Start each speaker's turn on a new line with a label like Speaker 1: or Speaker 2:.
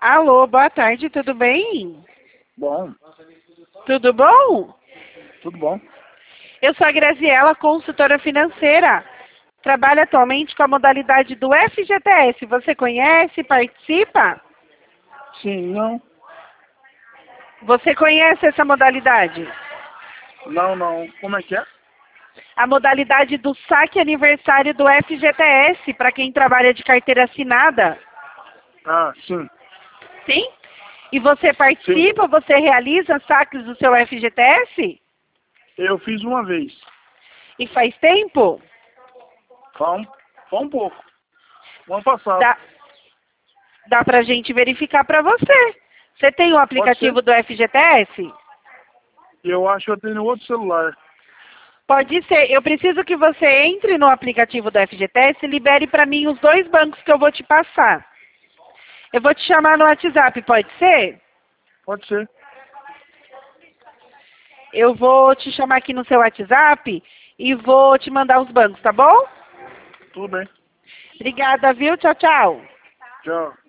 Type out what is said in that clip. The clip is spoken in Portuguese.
Speaker 1: Alô, boa tarde, tudo bem?
Speaker 2: Bom,
Speaker 1: Tudo bom?
Speaker 2: tudo bom.
Speaker 1: Eu sou a Graziela, consultora financeira. Trabalho atualmente com a modalidade do FGTS. Você conhece, participa?
Speaker 2: Sim, não,
Speaker 1: Você conhece essa modalidade?
Speaker 2: não. Como é que é?
Speaker 1: A modalidade do saque aniversário do FGTS, para quem trabalha de carteira assinada.
Speaker 2: Ah, sim,
Speaker 1: Sim? E você participa, você realiza saques do seu FGTS?
Speaker 2: eu fiz uma vez.
Speaker 1: E faz tempo?
Speaker 2: Foi um pouco. O ano passado.
Speaker 1: Dá para a gente verificar para você. Você tem o
Speaker 2: Pode ser?
Speaker 1: aplicativo do FGTS?
Speaker 2: Eu acho que eu tenho outro celular.
Speaker 1: Pode ser. Eu preciso que você entre no aplicativo do FGTS e libere para mim os 2 bancos que eu vou te passar. Eu vou te chamar no WhatsApp, pode ser?
Speaker 2: Pode ser.
Speaker 1: Eu vou te chamar aqui no seu WhatsApp e vou te mandar os bancos, tá bom?
Speaker 2: Tudo bem.
Speaker 1: Obrigada, viu? Tchau, tchau.
Speaker 2: Tchau.